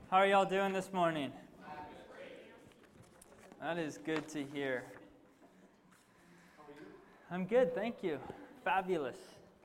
How are y'all doing this morning? That is good to hear. I'm good, thank you. Fabulous.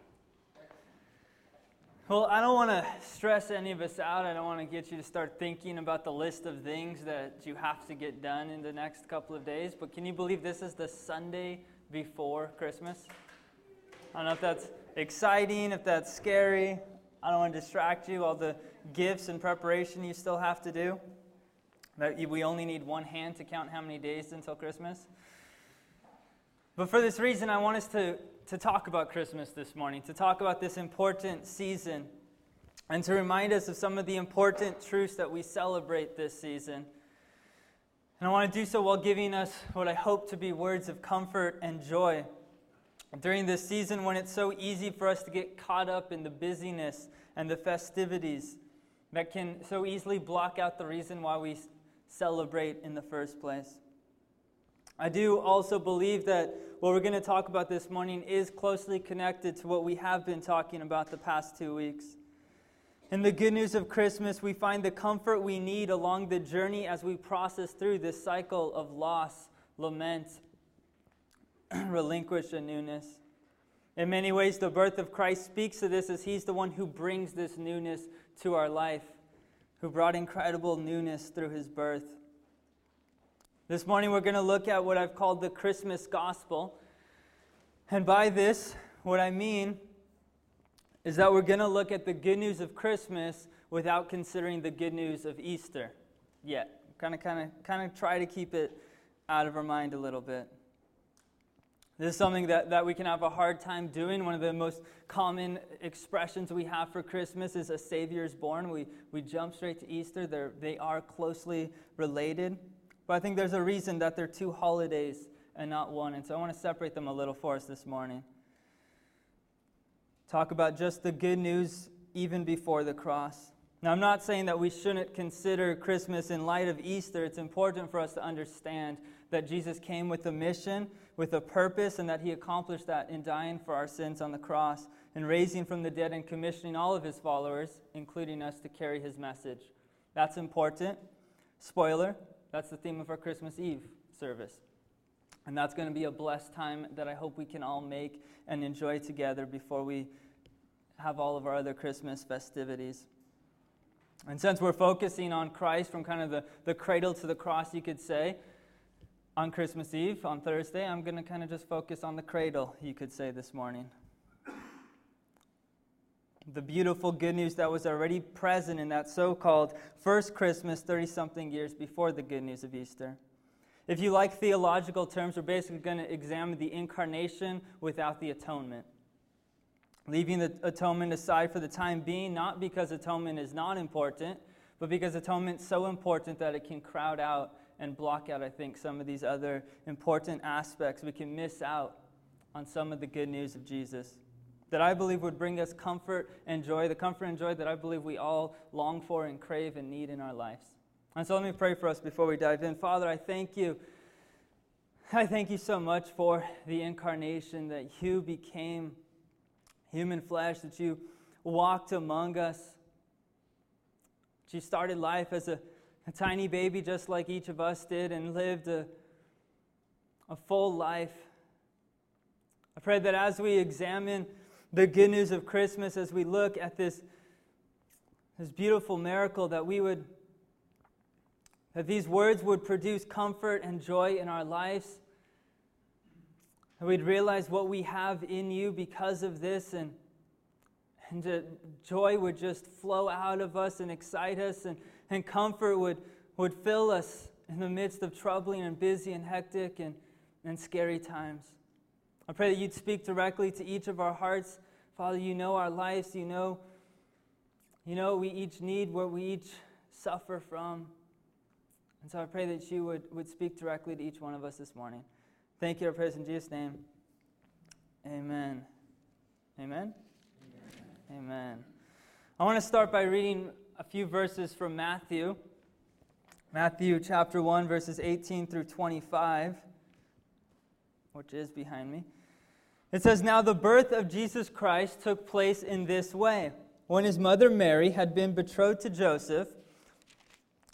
Well, I don't want to stress any of us out. I don't want to get you to start thinking about the list of things that you have to get done in the next couple of days. But can you believe this is the Sunday before Christmas? I don't know if that's exciting, if that's scary. I don't want to distract you, all the gifts and preparation you still have to do. That we only need one hand to count how many days until Christmas. But for this reason, I want us to talk about Christmas this morning, to talk about this important season, and to remind us of some of the important truths that we celebrate this season. And I want to do so while giving us what I hope to be words of comfort and joy during this season when it's so easy for us to get caught up in the busyness and the festivities that can so easily block out the reason why we celebrate in the first place. I do also believe that what we're going to talk about this morning is closely connected to what we have been talking about the past 2 weeks. In the good news of Christmas, we find the comfort we need along the journey as we process through this cycle of loss, lament, relinquish, and newness. In many ways, the birth of Christ speaks to this as He's the one who brings this newness to our life, who brought incredible newness through His birth. This morning we're going to look at what I've called the Christmas Gospel. And by this, what I mean is that we're going to look at the good news of Christmas without considering the good news of Easter yet. Kind of try to keep it out of our mind a little bit. This is something that we can have a hard time doing. One of the most common expressions we have for Christmas is a Savior is born. We jump straight to Easter. They are closely related. But I think there's a reason that they're two holidays and not one. And so I want to separate them a little for us this morning. Talk about just the good news even before the cross. Now, I'm not saying that we shouldn't consider Christmas in light of Easter. It's important for us to understand that Jesus came with a mission, with a purpose, and that He accomplished that in dying for our sins on the cross and raising from the dead and commissioning all of His followers, including us, to carry His message. That's important. Spoiler, that's the theme of our Christmas Eve service. And that's going to be a blessed time that I hope we can all make and enjoy together before we have all of our other Christmas festivities. And since we're focusing on Christ from kind of the cradle to the cross, you could say, on Christmas Eve, on Thursday, I'm going to kind of just focus on the cradle, you could say this morning. The beautiful good news that was already present in that so-called first Christmas 30-something years before the good news of Easter. If you like theological terms, we're basically going to examine the incarnation without the atonement. Leaving the atonement aside for the time being, not because atonement is not important, but because atonement is so important that it can crowd out and block out, I think, some of these other important aspects. We can miss out on some of the good news of Jesus that I believe would bring us comfort and joy, the comfort and joy that I believe we all long for and crave and need in our lives. And so let me pray for us before we dive in. Father, I thank you. I thank you so much for the incarnation, that you became human flesh, that you walked among us, that you started life as a tiny baby just like each of us did and lived a full life. I pray that as we examine the good news of Christmas, as we look at this beautiful miracle, that these words would produce comfort and joy in our lives. That we'd realize what we have in you because of this, and the joy would just flow out of us and excite us, and comfort would fill us in the midst of troubling and busy and hectic and scary times. I pray that you'd speak directly to each of our hearts. Father, you know our lives. You know what we each need, what we each suffer from. And so I pray that you would speak directly to each one of us this morning. Thank you, I pray in Jesus' name. Amen. Amen? Amen. I want to start by reading a few verses from Matthew. Matthew chapter 1, verses 18 through 25, which is behind me. It says, "Now the birth of Jesus Christ took place in this way. When his mother Mary had been betrothed to Joseph,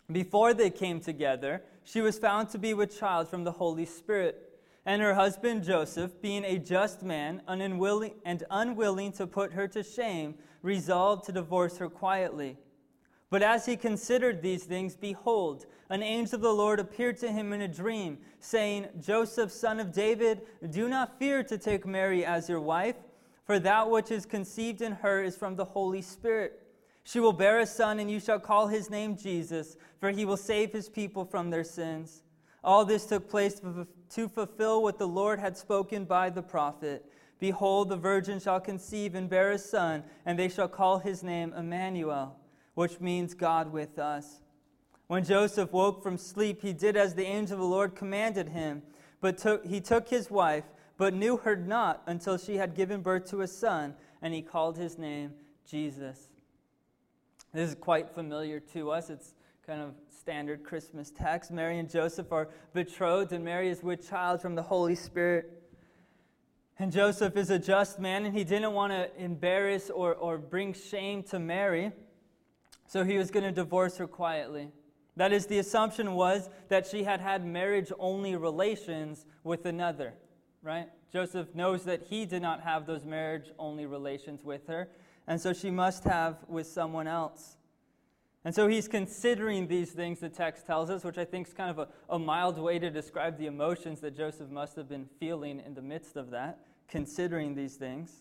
Before they came together, she was found to be with child from the Holy Spirit. And her husband Joseph, being a just man and unwilling to put her to shame, resolved to divorce her quietly. But as he considered these things, behold, an angel of the Lord appeared to him in a dream, saying, Joseph, son of David, do not fear to take Mary as your wife, for that which is conceived in her is from the Holy Spirit. She will bear a son, and you shall call his name Jesus, for he will save his people from their sins. All this took place to fulfill what the Lord had spoken by the prophet. Behold, the virgin shall conceive and bear a son, and they shall call his name Emmanuel, which means God with us. When Joseph woke from sleep, he did as the angel of the Lord commanded him. He took his wife, but knew her not until she had given birth to a son, and he called his name Jesus. This is quite familiar to us. It's kind of standard Christmas text. Mary and Joseph are betrothed, and Mary is with child from the Holy Spirit. And Joseph is a just man, and he didn't want to embarrass or bring shame to Mary, so he was going to divorce her quietly. That is, the assumption was that she had had marriage-only relations with another, right? Joseph knows that he did not have those marriage-only relations with her, and so she must have with someone else. And so he's considering these things, the text tells us, which I think is kind of a mild way to describe the emotions that Joseph must have been feeling in the midst of that, considering these things.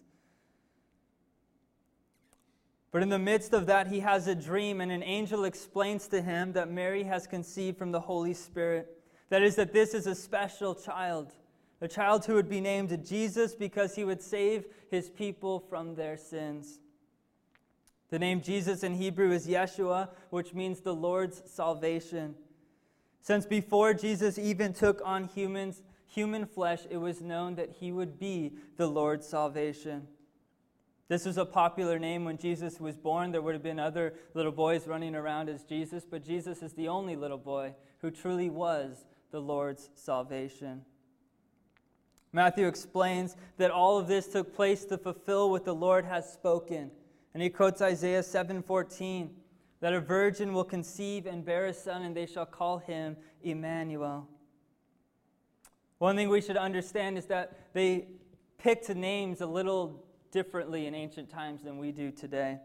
But in the midst of that, he has a dream, and an angel explains to him that Mary has conceived from the Holy Spirit. That is, that this is a special child, a child who would be named Jesus because he would save his people from their sins. The name Jesus in Hebrew is Yeshua, which means the Lord's salvation. Since before Jesus even took on human flesh, it was known that he would be the Lord's salvation. This was a popular name when Jesus was born. There would have been other little boys running around as Jesus, but Jesus is the only little boy who truly was the Lord's salvation. Matthew explains that all of this took place to fulfill what the Lord has spoken. And he quotes Isaiah 7:14, that a virgin will conceive and bear a son, and they shall call him Emmanuel. One thing we should understand is that they picked names a little differently in ancient times than we do today.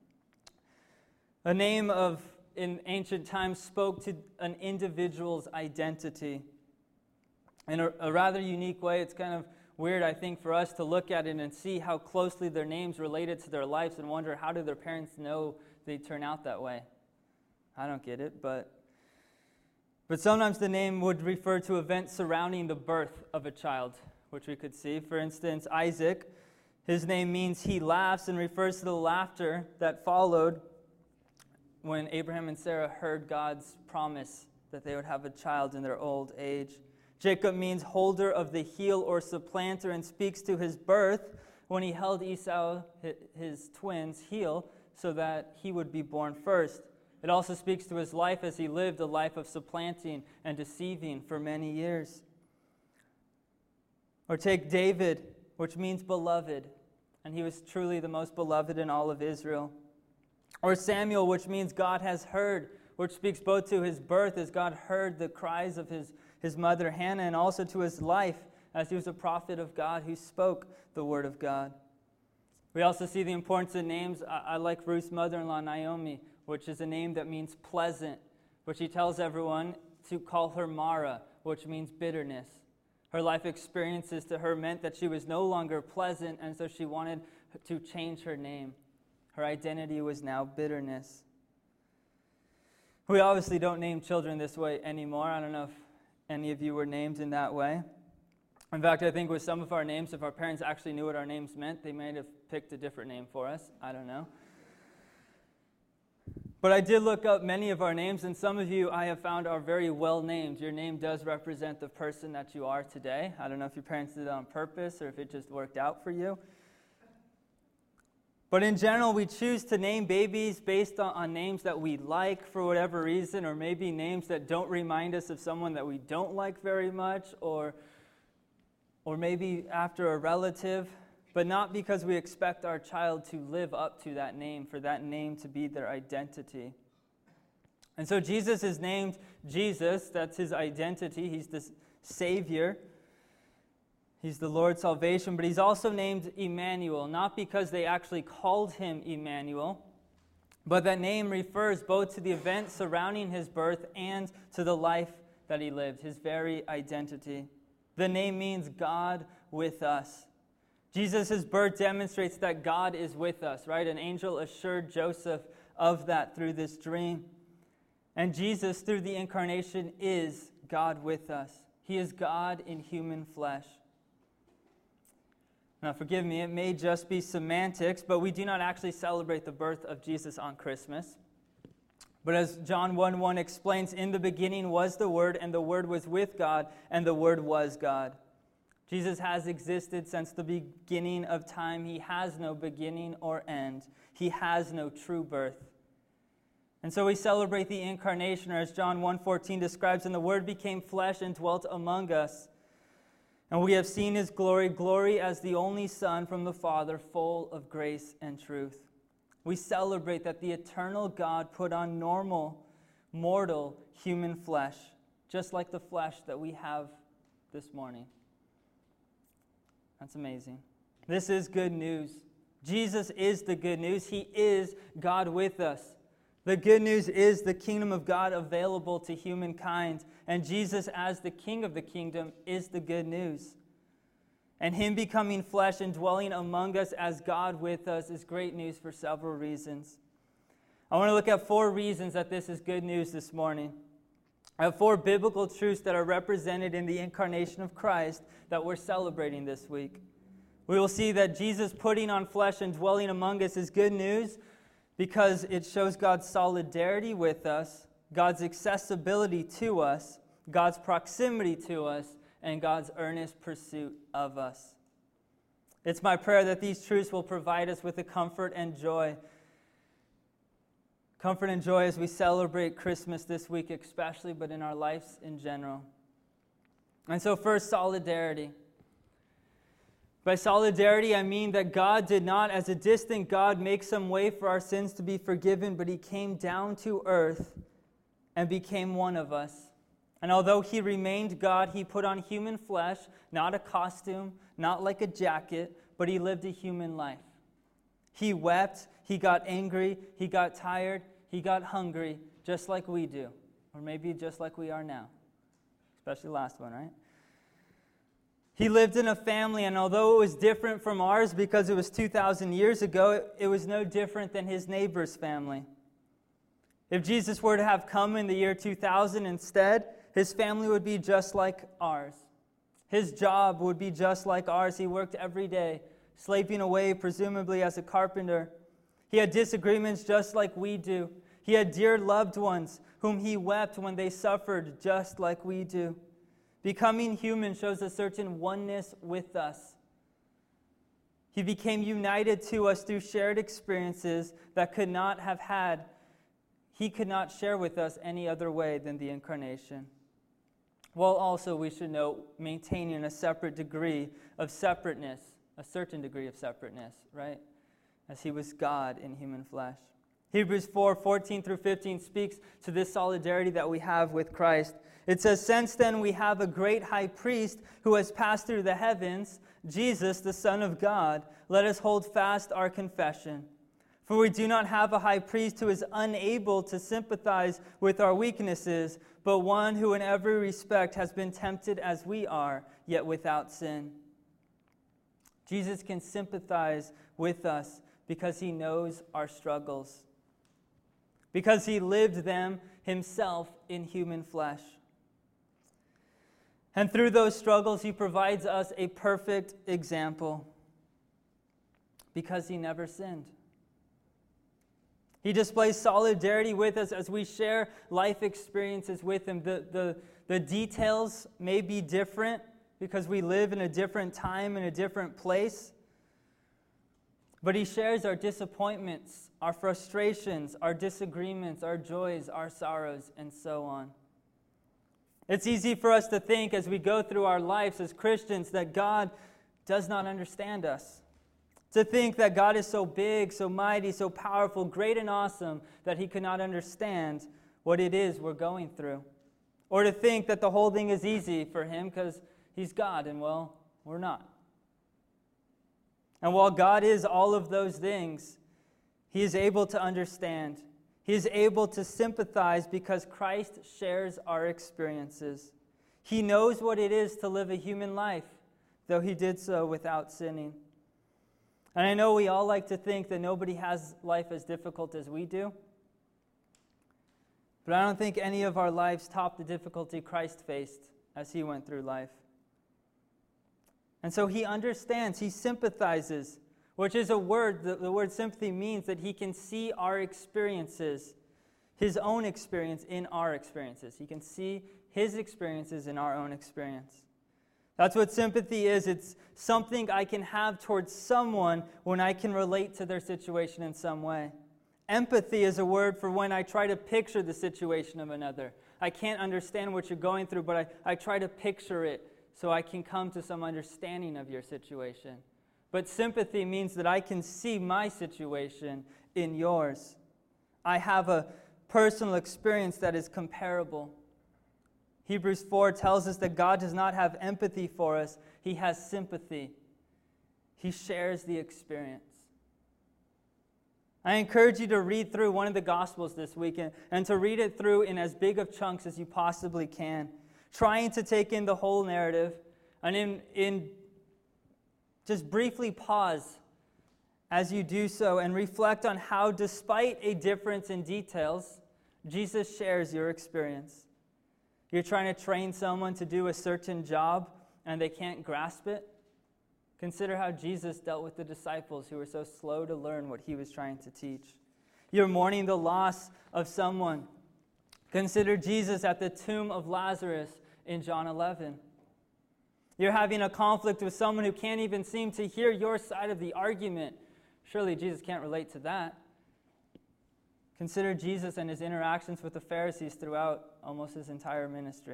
A name in ancient times spoke to an individual's identity. In a rather unique way, it's kind of weird, I think, for us to look at it and see how closely their names related to their lives and wonder, how did their parents know they turn out that way? I don't get it, but sometimes the name would refer to events surrounding the birth of a child, which we could see. For instance, Isaac, his name means he laughs and refers to the laughter that followed when Abraham and Sarah heard God's promise that they would have a child in their old age. Jacob means holder of the heel or supplanter, and speaks to his birth when he held Esau, his twin's heel, so that he would be born first. It also speaks to his life as he lived a life of supplanting and deceiving for many years. Or take David, which means beloved, and he was truly the most beloved in all of Israel. Or Samuel, which means God has heard, which speaks both to his birth as God heard the cries of his mother Hannah, and also to his life as he was a prophet of God who spoke the word of God. We also see the importance of names. I like Ruth's mother-in-law, Naomi, which is a name that means pleasant, which he tells everyone to call her Mara, which means bitterness. Her life experiences to her meant that she was no longer pleasant, and so she wanted to change her name. Her identity was now bitterness. We obviously don't name children this way anymore. I don't know if any of you were named in that way. In fact, I think with some of our names, if our parents actually knew what our names meant, they might have picked a different name for us. I don't know. But I did look up many of our names, and some of you I have found are very well named. Your name does represent the person that you are today. I don't know if your parents did it on purpose or if it just worked out for you. But in general, we choose to name babies based on names that we like for whatever reason, or maybe names that don't remind us of someone that we don't like very much, or maybe after a relative, but not because we expect our child to live up to that name, for that name to be their identity. And so Jesus is named Jesus. That's his identity. He's the Savior. He's the Lord's salvation. But he's also named Emmanuel, not because they actually called him Emmanuel, but that name refers both to the events surrounding his birth and to the life that he lived, his very identity. The name means God with us. Jesus' birth demonstrates that God is with us, right? An angel assured Joseph of that through this dream. And Jesus, through the incarnation, is God with us. He is God in human flesh. Now, forgive me, it may just be semantics, but we do not actually celebrate the birth of Jesus on Christmas. But as John 1:1 explains, in the beginning was the Word, and the Word was with God, and the Word was God. Jesus has existed since the beginning of time. He has no beginning or end. He has no true birth. And so we celebrate the incarnation, or as John 1:14 describes, and the Word became flesh and dwelt among us. And we have seen his glory, glory as the only Son from the Father, full of grace and truth. We celebrate that the eternal God put on normal, mortal, human flesh, just like the flesh that we have this morning. That's amazing. This is good news. Jesus is the good news. He is God with us. The good news is the kingdom of God available to humankind. And Jesus, as the King of the kingdom, is the good news. And him becoming flesh and dwelling among us as God with us is great news for several reasons. I want to look at 4 reasons that this is good news this morning. I have 4 biblical truths that are represented in the incarnation of Christ that we're celebrating this week. We will see that Jesus putting on flesh and dwelling among us is good news because it shows God's solidarity with us, God's accessibility to us, God's proximity to us, and God's earnest pursuit of us. It's my prayer that these truths will provide us with a comfort and joy. Comfort and joy as we celebrate Christmas this week especially, but in our lives in general. And so first, solidarity. By solidarity, I mean that God did not, as a distant God, make some way for our sins to be forgiven, but he came down to earth and became one of us. And although he remained God, he put on human flesh, not a costume, not like a jacket, but he lived a human life. He wept, he got angry, he got tired, he got hungry, just like we do. Or maybe just like we are now. Especially the last one, right? He lived in a family, and although it was different from ours because it was 2,000 years ago, it was no different than his neighbor's family. If Jesus were to have come in the year 2000 instead, his family would be just like ours. His job would be just like ours. He worked every day, slaving away, presumably as a carpenter. He had disagreements just like we do. He had dear loved ones whom he wept when they suffered just like we do. Becoming human shows a certain oneness with us. He became united to us through shared experiences that he could not share with us any other way than the incarnation. While also, we should note, maintaining a separate degree of separateness, a certain degree of separateness, right? As he was God in human flesh. Hebrews 4:14 through 15 speaks to this solidarity that we have with Christ. It says, "Since then we have a great high priest who has passed through the heavens, Jesus, the Son of God, let us hold fast our confession. For we do not have a high priest who is unable to sympathize with our weaknesses, but one who in every respect has been tempted as we are, yet without sin." Jesus can sympathize with us because he knows our struggles, because he lived them himself in human flesh. And through those struggles, he provides us a perfect example because he never sinned. He displays solidarity with us as we share life experiences with him. The details may be different because we live in a different time, in a different place. But he shares our disappointments, our frustrations, our disagreements, our joys, our sorrows, and so on. It's easy for us to think as we go through our lives as Christians that God does not understand us. To think that God is so big, so mighty, so powerful, great and awesome that he could not understand what it is we're going through, or to think that the whole thing is easy for him because he's God and, well, we're not. And while God is all of those things, he is able to understand. He is able to sympathize because Christ shares our experiences. He knows what it is to live a human life, though he did so without sinning. And I know we all like to think that nobody has life as difficult as we do, but I don't think any of our lives top the difficulty Christ faced as he went through life. And so he understands, he sympathizes, which is a word, the word sympathy means that he can see our experiences, his own experience in our experiences. He can see his experiences in our own experience. That's what sympathy is. It's something I can have towards someone when I can relate to their situation in some way. Empathy is a word for when I try to picture the situation of another. I can't understand what you're going through, but I try to picture it so I can come to some understanding of your situation. But sympathy means that I can see my situation in yours. I have a personal experience that is comparable. Hebrews 4 tells us that God does not have empathy for us. He has sympathy. He shares the experience. I encourage you to read through one of the Gospels this weekend and to read it through in as big of chunks as you possibly can, trying to take in the whole narrative, and in just briefly pause as you do so and reflect on how, despite a difference in details, Jesus shares your experience. You're trying to train someone to do a certain job and they can't grasp it. Consider how Jesus dealt with the disciples who were so slow to learn what he was trying to teach. You're mourning the loss of someone. Consider Jesus at the tomb of Lazarus in John 11. You're having a conflict with someone who can't even seem to hear your side of the argument. Surely Jesus can't relate to that. Consider Jesus and his interactions with the Pharisees throughout almost his entire ministry.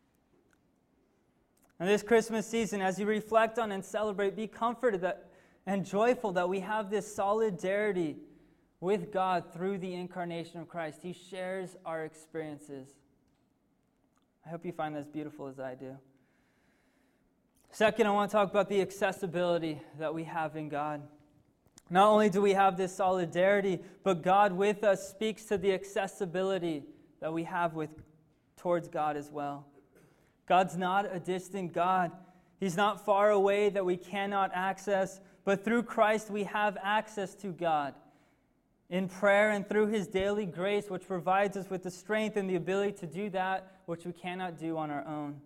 And this Christmas season, as you reflect on and celebrate, be comforted and joyful that we have this solidarity with God through the incarnation of Christ. He shares our experiences. I hope you find this beautiful as I do. Second, I want to talk about the accessibility that we have in God. Not only do we have this solidarity, but God with us speaks to the accessibility that we have towards God as well. God's not a distant God. He's not far away that we cannot access, but through Christ we have access to God in prayer and through his daily grace, which provides us with the strength and the ability to do that which we cannot do on our own.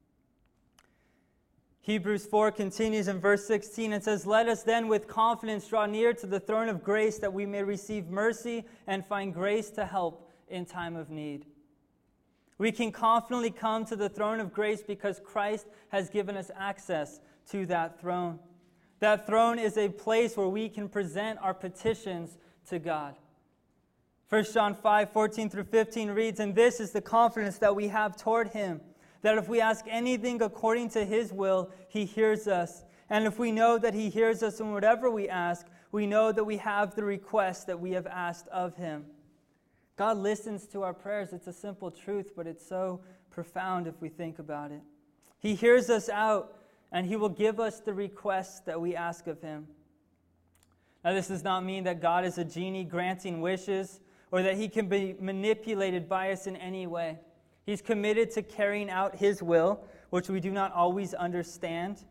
Hebrews 4 continues in verse 16 and says, "Let us then with confidence draw near to the throne of grace that we may receive mercy and find grace to help in time of need." We can confidently come to the throne of grace because Christ has given us access to that throne. That throne is a place where we can present our petitions to God. 1 John 5:14 through 15 reads, "And this is the confidence that we have toward him, that if we ask anything according to his will, he hears us. And if we know that he hears us in whatever we ask, we know that we have the request that we have asked of him." God listens to our prayers. It's a simple truth, but it's so profound if we think about it. He hears us out, and he will give us the requests that we ask of him. Now, this does not mean that God is a genie granting wishes or that he can be manipulated by us in any way. He's committed to carrying out his will, which we do not always understand.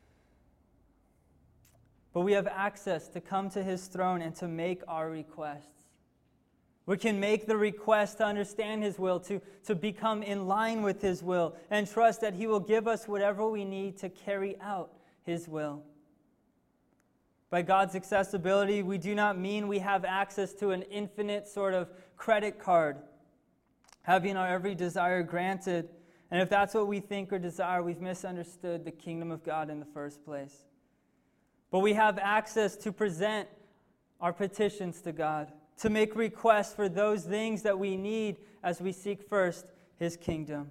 But we have access to come to his throne and to make our requests. We can make the request to understand his will, to become in line with his will, and trust that he will give us whatever we need to carry out his will. By God's accessibility, we do not mean we have access to an infinite sort of credit card, having our every desire granted. And if that's what we think or desire, we've misunderstood the kingdom of God in the first place. But we have access to present our petitions to God, to make requests for those things that we need as we seek first his kingdom.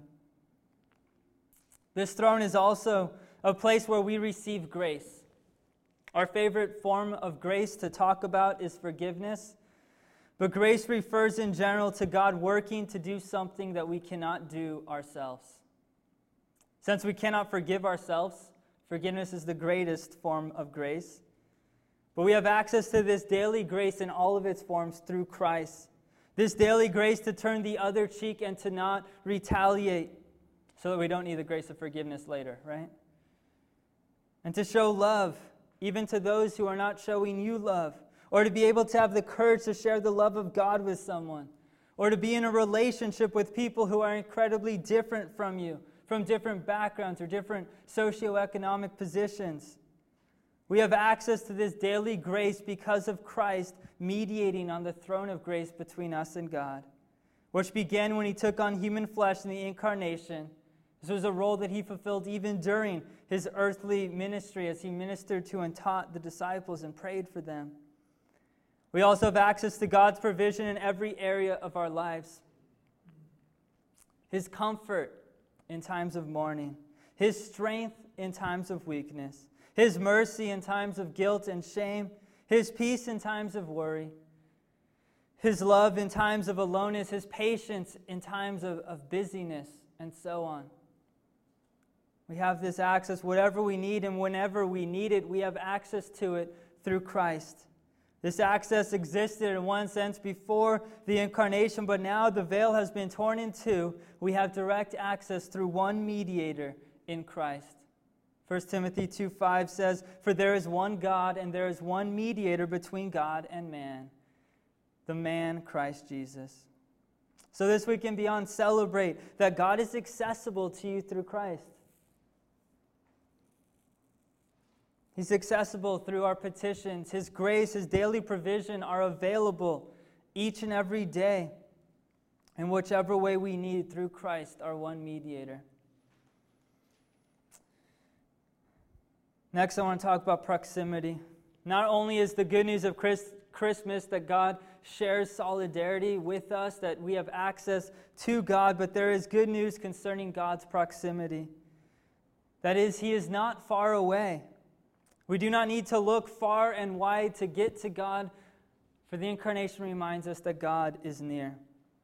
This throne is also a place where we receive grace. Our favorite form of grace to talk about is forgiveness. But grace refers in general to God working to do something that we cannot do ourselves. Since we cannot forgive ourselves, forgiveness is the greatest form of grace. But we have access to this daily grace in all of its forms through Christ. This daily grace to turn the other cheek and to not retaliate so that we don't need the grace of forgiveness later, right? And to show love, even to those who are not showing you love. Or to be able to have the courage to share the love of God with someone. Or to be in a relationship with people who are incredibly different from you, from different backgrounds or different socioeconomic positions. We have access to this daily grace because of Christ mediating on the throne of grace between us and God, which began when he took on human flesh in the incarnation. This was a role that he fulfilled even during his earthly ministry as he ministered to and taught the disciples and prayed for them. We also have access to God's provision in every area of our lives. His comfort in times of mourning. His strength in times of weakness. His mercy in times of guilt and shame. His peace in times of worry. His love in times of aloneness. His patience in times of busyness, and so on. We have this access. Whatever we need and whenever we need it, we have access to it through Christ. This access existed in one sense before the incarnation, but now the veil has been torn in two. We have direct access through one mediator in Christ. 1 Timothy 2:5 says, "For there is one God and there is one mediator between God and man, the man Christ Jesus." So this week and beyond, celebrate that God is accessible to you through Christ. He's accessible through our petitions. His grace, His daily provision are available each and every day in whichever way we need through Christ, our one mediator. Next, I want to talk about proximity. Not only is the good news of Christmas that God shares solidarity with us, that we have access to God, but there is good news concerning God's proximity. That is, He is not far away. We do not need to look far and wide to get to God, for the incarnation reminds us that God is near.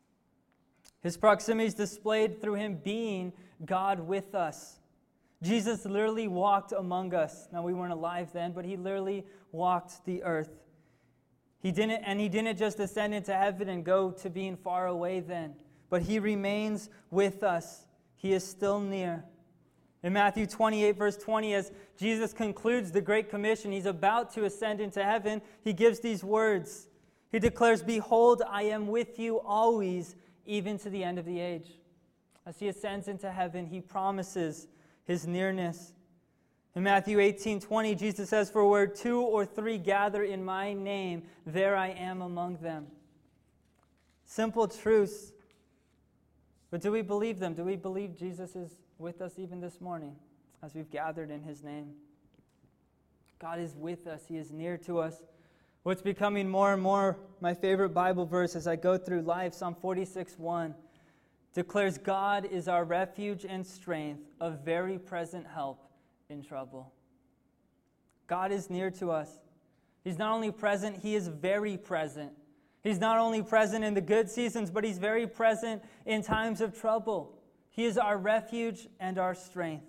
His proximity is displayed through Him being God with us. Jesus literally walked among us. Now, we weren't alive then, but He literally walked the earth. He didn't just ascend into heaven and go to being far away then, but He remains with us. He is still near. In Matthew 28, verse 20, as Jesus concludes the Great Commission, He's about to ascend into heaven, He gives these words. He declares, "Behold, I am with you always, even to the end of the age." As He ascends into heaven, He promises His nearness. In Matthew 18:20, Jesus says, "For where 2 or 3 gather in my name, there I am among them." Simple truths. But do we believe them? Do we believe Jesus is with us even this morning as we've gathered in His name? God is with us. He is near to us. What's becoming more and more my favorite Bible verse as I go through life, Psalm 46:1, declares God is our refuge and strength, a very present help in trouble. God is near to us. He's not only present, He is very present. He's not only present in the good seasons, but He's very present in times of trouble. He is our refuge and our strength.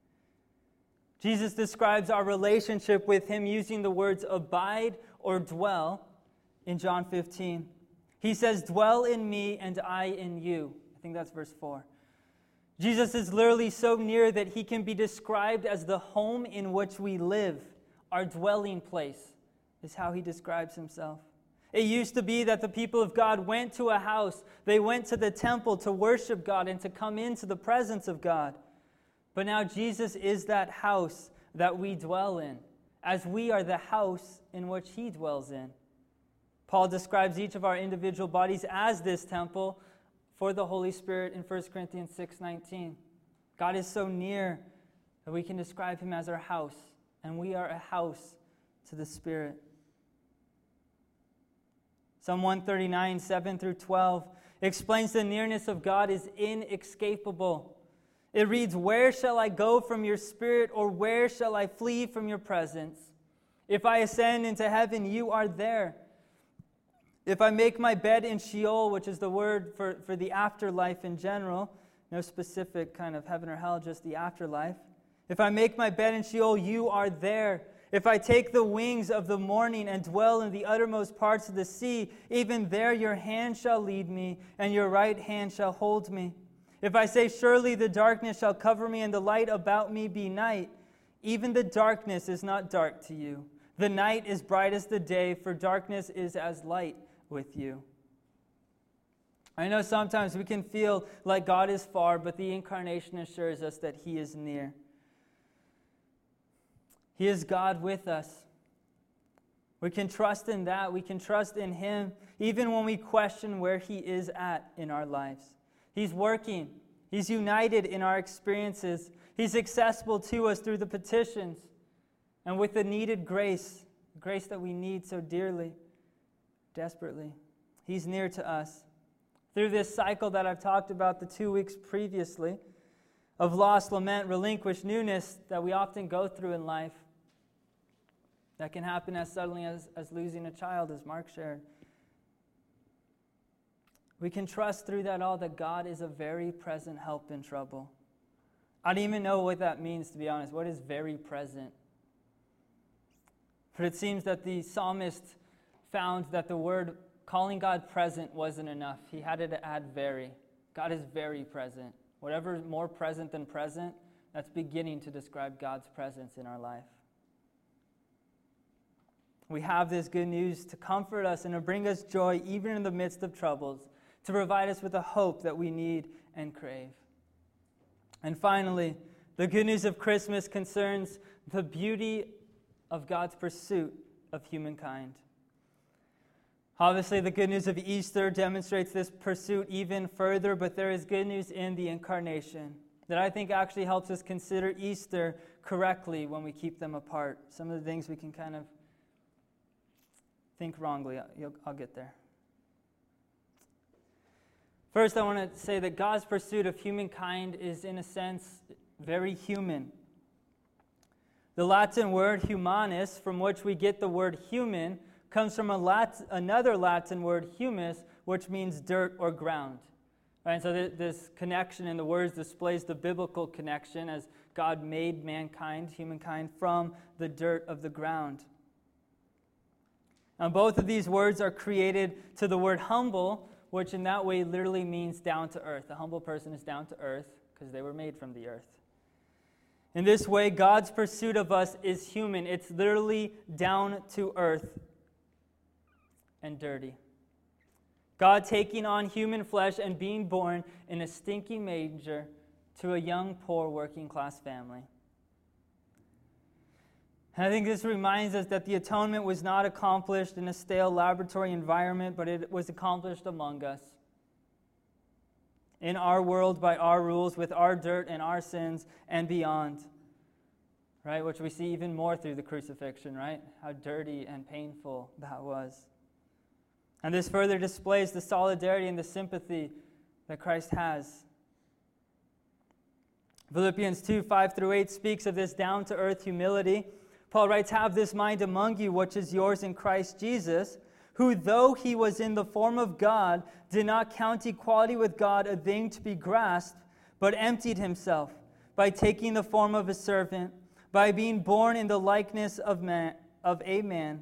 Jesus describes our relationship with Him using the words abide or dwell in John 15. He says, "Dwell in me and I in you." I think that's verse 4. Jesus is literally so near that He can be described as the home in which we live. Our dwelling place is how He describes Himself. It used to be that the people of God went to a house. They went to the temple to worship God and to come into the presence of God. But now Jesus is that house that we dwell in, as we are the house in which He dwells in. Paul describes each of our individual bodies as this temple for the Holy Spirit in 1 Corinthians 6:19. God is so near that we can describe Him as our house, and we are a house to the Spirit. Psalm 139, 7 through 12, explains the nearness of God is inescapable. It reads, "Where shall I go from your spirit, or where shall I flee from your presence? If I ascend into heaven, you are there. If I make my bed in Sheol, which is the word for the afterlife in general, no specific kind of heaven or hell, just the afterlife. If I make my bed in Sheol, you are there. If I take the wings of the morning and dwell in the uttermost parts of the sea, even there your hand shall lead me, and your right hand shall hold me. If I say, surely the darkness shall cover me, and the light about me be night, even the darkness is not dark to you. The night is bright as the day, for darkness is as light with you. I know sometimes we can feel like God is far, but the incarnation assures us that He is near. He is God with us. We can trust in that. We can trust in Him even when we question where He is at in our lives. He's working. He's united in our experiences. He's accessible to us through the petitions and with the needed grace that we need so dearly, desperately. He's near to us. Through this cycle that I've talked about the 2 weeks previously of loss, lament, relinquished newness that we often go through in life, that can happen as suddenly as losing a child, as Mark shared. We can trust through that all that God is a very present help in trouble. I don't even know what that means, to be honest. What is very present? But it seems that the psalmist found that the word calling God present wasn't enough. He had to add very. God is very present. Whatever is more present than present, that's beginning to describe God's presence in our life. We have this good news to comfort us and to bring us joy even in the midst of troubles, to provide us with the hope that we need and crave. And finally, the good news of Christmas concerns the beauty of God's pursuit of humankind. Obviously, the good news of Easter demonstrates this pursuit even further, but there is good news in the incarnation that I think actually helps us consider Easter correctly when we keep them apart. Some of the things we can kind of think wrongly. I'll get there. First, I want to say that God's pursuit of humankind is, in a sense, very human. The Latin word humanus, from which we get the word human, comes from another Latin word humus, which means dirt or ground. Right? And so this connection in the words displays the biblical connection as God made mankind, humankind, from the dirt of the ground. And both of these words are created to the word humble, which in that way literally means down to earth. A humble person is down to earth because they were made from the earth. In this way, God's pursuit of us is human. It's literally down to earth and dirty. God taking on human flesh and being born in a stinking manger to a young, poor, working-class family. And I think this reminds us that the atonement was not accomplished in a stale laboratory environment, but it was accomplished among us. In our world, by our rules, with our dirt and our sins, and beyond. Right? Which we see even more through the crucifixion, right? How dirty and painful that was. And this further displays the solidarity and the sympathy that Christ has. Philippians 2:5-8 speaks of this down-to-earth humility. Paul writes, "Have this mind among you, which is yours in Christ Jesus, who, though he was in the form of God, did not count equality with God a thing to be grasped, but emptied himself by taking the form of a servant, by being born in the likeness of a man,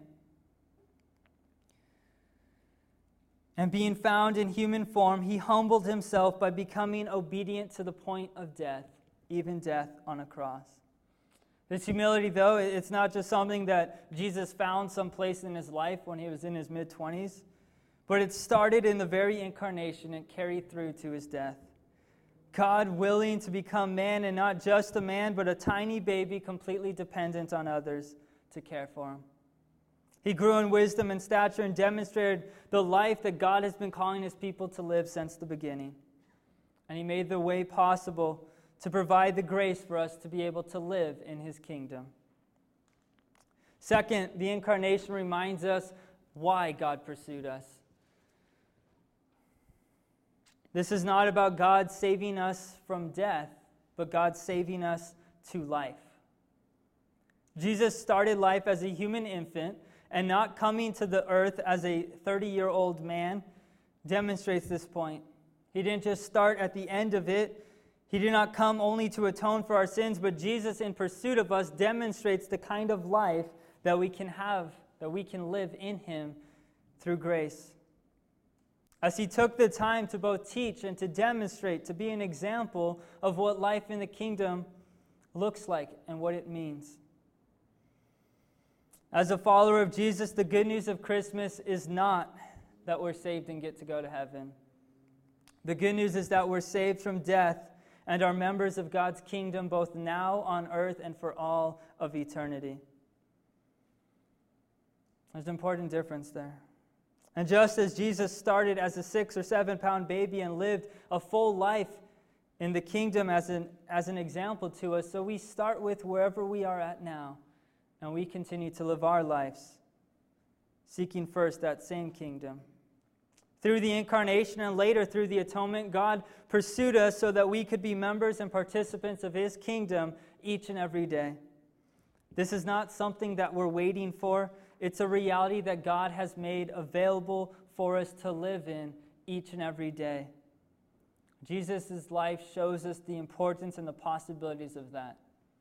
and being found in human form, he humbled himself by becoming obedient to the point of death, even death on a cross." This humility, though, it's not just something that Jesus found someplace in his life when he was in his mid-20s, but it started in the very incarnation and carried through to his death. God willing to become man, and not just a man, but a tiny baby completely dependent on others to care for him. He grew in wisdom and stature and demonstrated the life that God has been calling his people to live since the beginning. And he made the way possible to provide the grace for us to be able to live in his kingdom. Second, the incarnation reminds us why God pursued us. This is not about God saving us from death, but God saving us to life. Jesus started life as a human infant, and not coming to the earth as a 30-year-old man demonstrates this point. He didn't just start at the end of it. He did not come only to atone for our sins, but Jesus, in pursuit of us, demonstrates the kind of life that we can have, that we can live in him through grace. As he took the time to both teach and to demonstrate, to be an example of what life in the kingdom looks like and what it means. As a follower of Jesus, the good news of Christmas is not that we're saved and get to go to heaven. The good news is that we're saved from death and are members of God's kingdom both now on earth and for all of eternity. There's an important difference there. And just as Jesus started as a 6 or 7 pound baby and lived a full life in the kingdom as an example to us, so we start with wherever we are at now, and we continue to live our lives, seeking first that same kingdom. Through the incarnation and later through the atonement, God pursued us so that we could be members and participants of his kingdom each and every day. This is not something that we're waiting for. It's a reality that God has made available for us to live in each and every day. Jesus' life shows us the importance and the possibilities of that.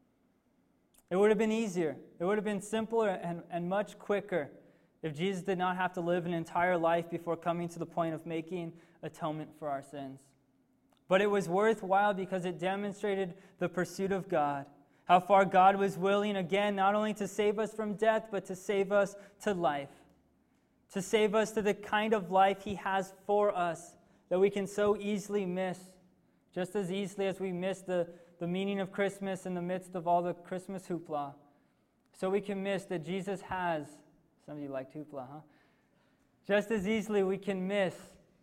It would have been easier. It would have been simpler and much quicker if Jesus did not have to live an entire life before coming to the point of making atonement for our sins. But it was worthwhile because it demonstrated the pursuit of God, how far God was willing, again, not only to save us from death, but to save us to life, to save us to the kind of life he has for us that we can so easily miss, just as easily as we miss the meaning of Christmas in the midst of all the Christmas hoopla. So we can miss that Jesus has. Some of you like hoopla, huh? Just as easily we can miss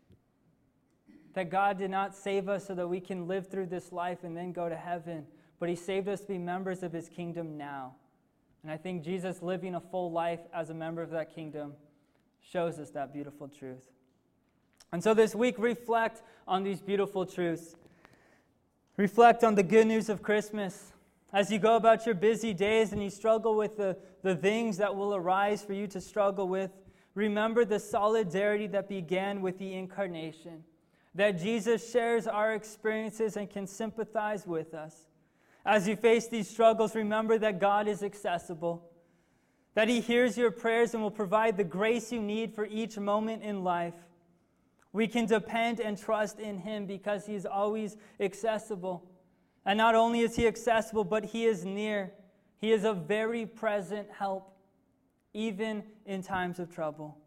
that God did not save us so that we can live through this life and then go to heaven, but he saved us to be members of his kingdom now. And I think Jesus living a full life as a member of that kingdom shows us that beautiful truth. And so this week, reflect on these beautiful truths. Reflect on the good news of Christmas. As you go about your busy days and you struggle with the things that will arise for you to struggle with, remember the solidarity that began with the incarnation, that Jesus shares our experiences and can sympathize with us. As you face these struggles, remember that God is accessible, that he hears your prayers and will provide the grace you need for each moment in life. We can depend and trust in him because he is always accessible. And not only is he accessible, but he is near. He is a very present help, even in times of trouble.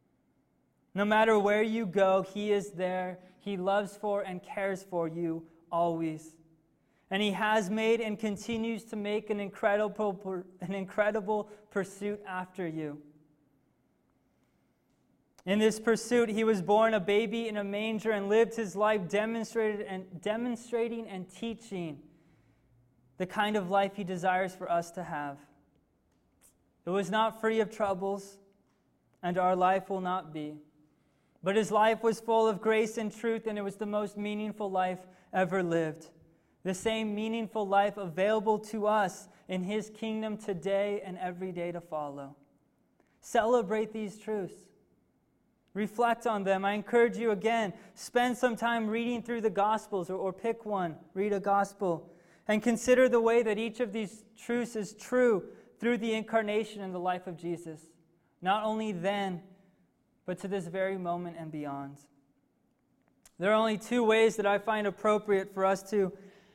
No matter where you go, he is there. He loves for and cares for you always. And he has made and continues to make an incredible pursuit after you. In this pursuit, he was born a baby in a manger and lived his life demonstrating and teaching the kind of life he desires for us to have. It was not free of troubles, and our life will not be. But his life was full of grace and truth, and it was the most meaningful life ever lived. The same meaningful life available to us in his kingdom today and every day to follow. Celebrate these truths. Reflect on them. I encourage you again, spend some time reading through the Gospels or pick one, read a Gospel, and consider the way that each of these truths is true through the incarnation and the life of Jesus. Not only then, but to this very moment and beyond. There are only 2 ways that I find appropriate for us to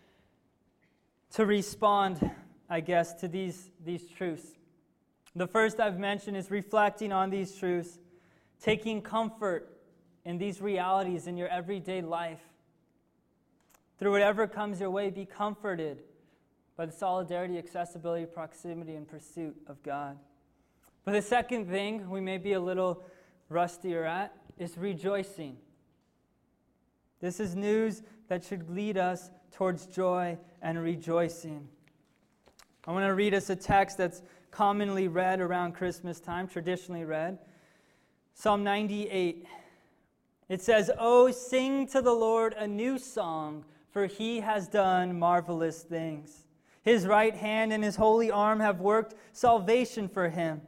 respond, I guess, to these truths. The first I've mentioned is reflecting on these truths, taking comfort in these realities in your everyday life. Through whatever comes your way, be comforted by the solidarity, accessibility, proximity, and pursuit of God. But the second thing we may be a little rustier at is rejoicing. This is news that should lead us towards joy and rejoicing. I want to read us a text that's commonly read around Christmas time, traditionally read. Psalm 98. It says, "Oh, sing to the Lord a new song, for he has done marvelous things. His right hand and his holy arm have worked salvation for him.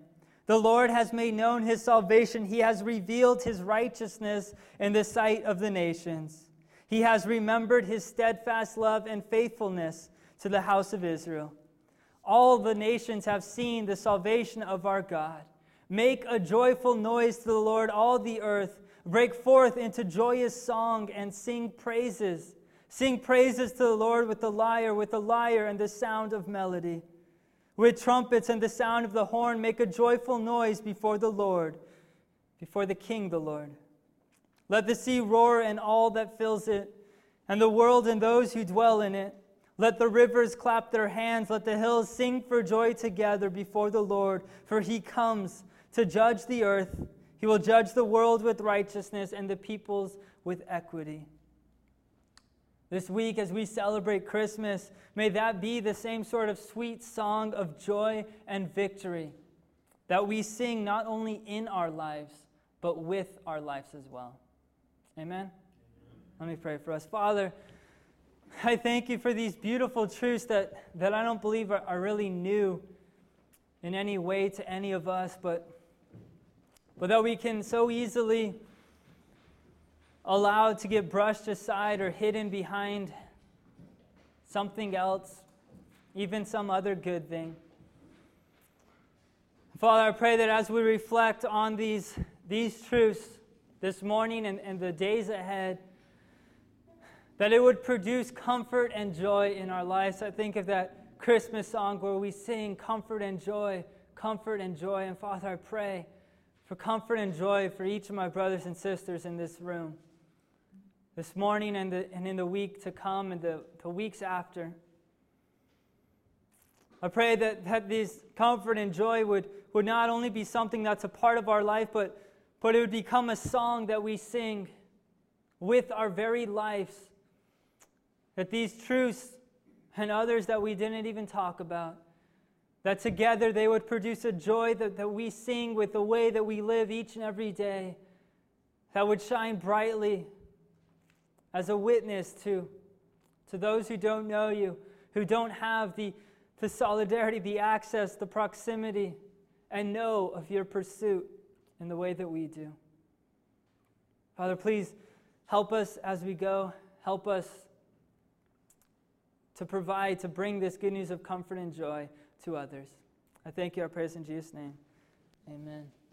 The Lord has made known his salvation. He has revealed his righteousness in the sight of the nations. He has remembered his steadfast love and faithfulness to the house of Israel. All the nations have seen the salvation of our God. Make a joyful noise to the Lord, all the earth. Break forth into joyous song and sing praises. Sing praises to the Lord with the lyre and the sound of melody. With trumpets and the sound of the horn, make a joyful noise before the Lord, before the King, the Lord. Let the sea roar and all that fills it, and the world and those who dwell in it. Let the rivers clap their hands. Let the hills sing for joy together before the Lord, for he comes to judge the earth. He will judge the world with righteousness and the peoples with equity. This week, as we celebrate Christmas, may that be the same sort of sweet song of joy and victory that we sing not only in our lives, but with our lives as well. Amen? Let me pray for us. Father, I thank you for these beautiful truths that I don't believe are really new in any way to any of us, but that we can so easily allow to get brushed aside or hidden behind something else, even some other good thing. Father, I pray that as we reflect on these truths this morning and the days ahead, that it would produce comfort and joy in our lives. I think of that Christmas song where we sing comfort and joy, comfort and joy. And Father, I pray for comfort and joy for each of my brothers and sisters in this room this morning and in the week to come and the weeks after. I pray that this comfort and joy would not only be something that's a part of our life, but it would become a song that we sing with our very lives. That these truths and others that we didn't even talk about, that together they would produce a joy that we sing with the way that we live each and every day, that would shine brightly as a witness to those who don't know you, who don't have the solidarity, the access, the proximity, and know of your pursuit in the way that we do. Father, please help us as we go. Help us to provide, to bring this good news of comfort and joy to others. I thank you, I praise in Jesus' name. Amen.